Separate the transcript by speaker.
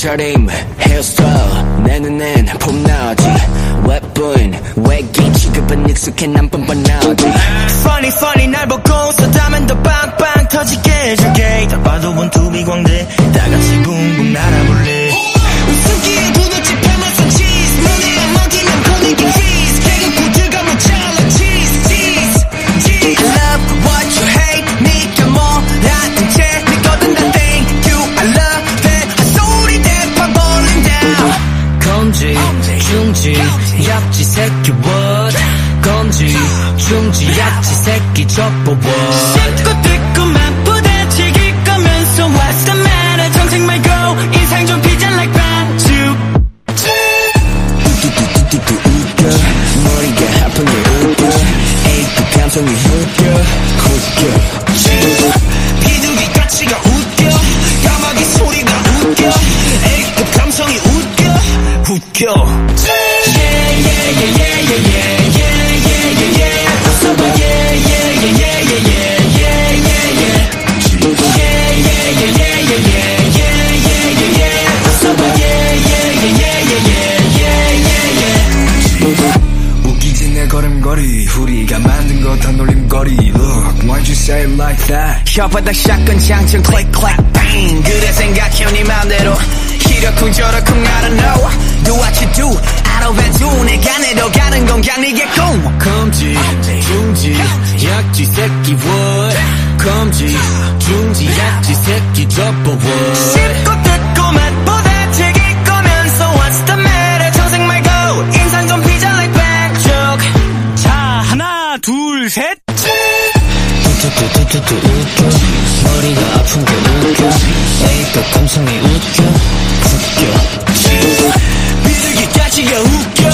Speaker 1: 옷차림 헤어스타일 내 눈엔 폼나지 웹분 외계인 취급은 익숙해 난 뻔뻔하지
Speaker 2: Funny funny 날 보고 서다면 더 빵빵 터지게 해줄게 다 봐도 원투비 광대 다같이 붕붕 날아볼래 웃음기에 도넛집 파마산 치즈 너네가 먹이면 분위기 freeze 개그 코트가 모자라 cheese cheese cheese I love what you hate 니가 뭐라든지 내 거든 다 thank you I love that 한 소리 대파 bowling down 검지 중지 약지 새끼 what 검지 중지 약지 새끼 접어 what 씹고 뜯고만 부대찌기 거면서 what's the matter 정색 말고 인상 좀 피자 like 반죽
Speaker 1: 뚜뚜뚜뚜뚜 웃겨 머리가 아픈 게 웃겨 A급 감성이 웃겨
Speaker 2: 비둘기 까치가 웃겨 까마귀 소리가 웃겨 A급 감성이 웃겨 yeah yeah yeah yeah yeah yeah yeah yeah yeah 웃어봐 yeah yeah yeah yeah yeah yeah yeah yeah yeah yeah yeah yeah yeah yeah yeah 웃어봐 yeah yeah yeah yeah yeah yeah yeah
Speaker 1: 웃기지 내 걸음걸이 우리가 만든 거 다 놀림거리 Look why'd you say it like that
Speaker 2: 혓바닥 샷건 장전 click click bang 그래 생각해 네 맘대로 이러쿵 저러쿵 I don't know Do what you do I don't bet you 내가 내려가는 건 그냥 니겠고 검지 중지 약지 새끼 what 검지 중지 약지 새끼 접어 what 씹고 뜯고 맛보다 튀길 거면서 What's the matter 정색 말고 인상 좀 피자 like 반죽 자 하나 둘 셋 뚜뚜뚜뚜뚜 웃겨 머리가 아픈 게 웃겨 A급 감성이 웃겨 비둘기까지가 웃겨